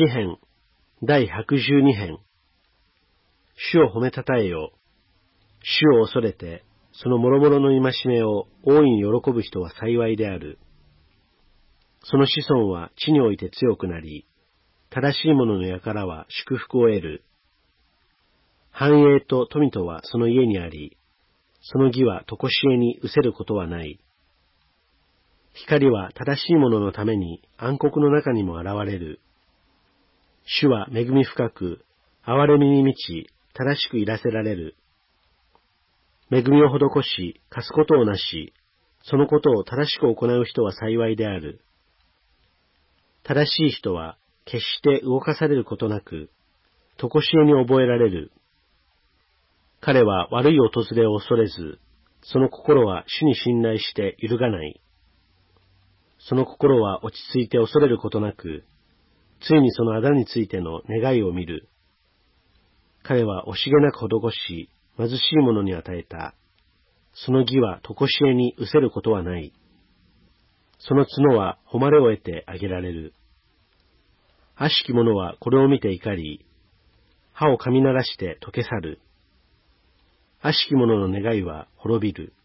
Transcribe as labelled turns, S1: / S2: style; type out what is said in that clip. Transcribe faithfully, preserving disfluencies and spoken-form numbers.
S1: 詩編第ひゃくじゅうに編。主を褒めたたえよ。主を恐れて、その諸々の戒めを大いに喜ぶ人は幸いである。その子孫は地において強くなり、正しい者の輩は祝福を得る。繁栄と富とはその家にあり、その義は常しえに失せることはない。光は正しい者のために暗黒の中にも現れる。主は恵み深く、憐れみに満ち、正しくいらせられる。恵みを施し、貸すことをなし、そのことを正しく行う人は幸いである。正しい人は決して動かされることなく、常しえに覚えられる。彼は悪い訪れを恐れず、その心は主に信頼して揺るがない。その心は落ち着いて恐れることなく、ついにその仇についての願いを見る。彼は惜しげなく施し、貧しい者に与えた。その義は常しえに失せることはない。その角は誉れを得てあげられる。悪しき者はこれを見て怒り、歯を噛み鳴らして溶け去る。悪しき者の願いは滅びる。